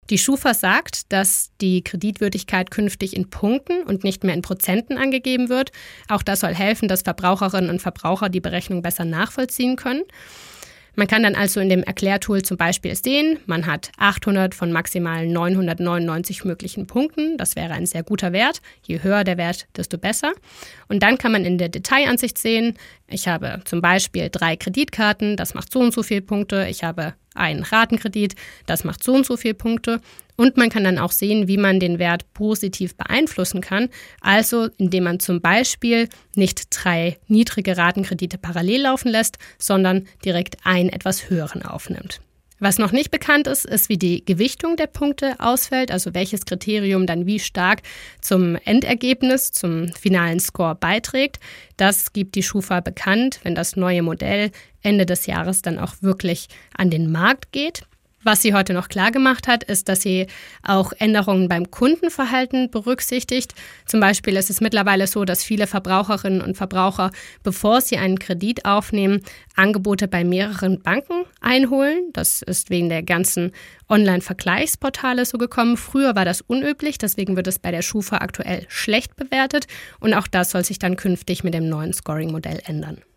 Die Schufa sagt, dass die Kreditwürdigkeit künftig in Punkten und nicht mehr in Prozenten angegeben wird. Auch das soll helfen, dass Verbraucherinnen und Verbraucher die Berechnung besser nachvollziehen können. Man kann dann also in dem Erklärtool zum Beispiel sehen, man hat 800 von maximal 999 möglichen Punkten. Das wäre ein sehr guter Wert. Je höher der Wert, desto besser. Und dann kann man in der Detailansicht sehen, ich habe zum Beispiel 3 Kreditkarten, das macht so und so viele Punkte. Ich habe einen Ratenkredit, das macht so und so viele Punkte. Und man kann dann auch sehen, wie man den Wert positiv beeinflussen kann. Also indem man zum Beispiel nicht 3 niedrige Ratenkredite parallel laufen lässt, sondern direkt einen etwas höheren aufnimmt. Was noch nicht bekannt ist, ist, wie die Gewichtung der Punkte ausfällt, also welches Kriterium dann wie stark zum Endergebnis, zum finalen Score beiträgt. Das gibt die Schufa bekannt, wenn das neue Modell Ende des Jahres dann auch wirklich an den Markt geht. Was sie heute noch klar gemacht hat, ist, dass sie auch Änderungen beim Kundenverhalten berücksichtigt. Zum Beispiel ist es mittlerweile so, dass viele Verbraucherinnen und Verbraucher, bevor sie einen Kredit aufnehmen, Angebote bei mehreren Banken einholen. Das ist wegen der ganzen Online-Vergleichsportale so gekommen. Früher war das unüblich, deswegen wird es bei der Schufa aktuell schlecht bewertet. Und auch das soll sich dann künftig mit dem neuen Scoring-Modell ändern.